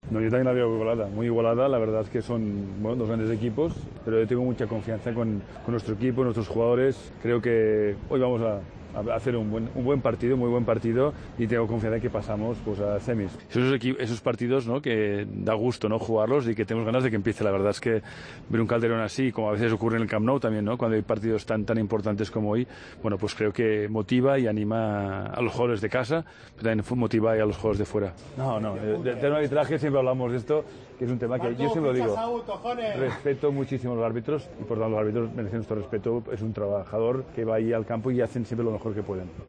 No, yo también la veo muy igualada. La verdad es que son bueno, dos grandes equipos, pero yo tengo mucha confianza con nuestro equipo, nuestros jugadores. Creo que hoy vamos a hacer un buen partido, muy buen partido, y tengo confianza en que pasamos pues, a semis. Esos partidos, ¿no?, que da gusto, ¿no?, jugarlos y que tenemos ganas de que empiece. La verdad es que ver un Calderón así, como a veces ocurre en el Camp Nou también, ¿no?, cuando hay partidos tan importantes como hoy, bueno, pues creo que motiva y anima a los jugadores de casa, pero también motiva a los jugadores de fuera. No, del tema de arbitraje siempre hablamos de esto, que es un tema que yo siempre lo digo. Respeto muchísimo a los árbitros y por tanto los árbitros merecen nuestro respeto. Es un trabajador que va ahí al campo y hacen siempre lo mejor que pueden.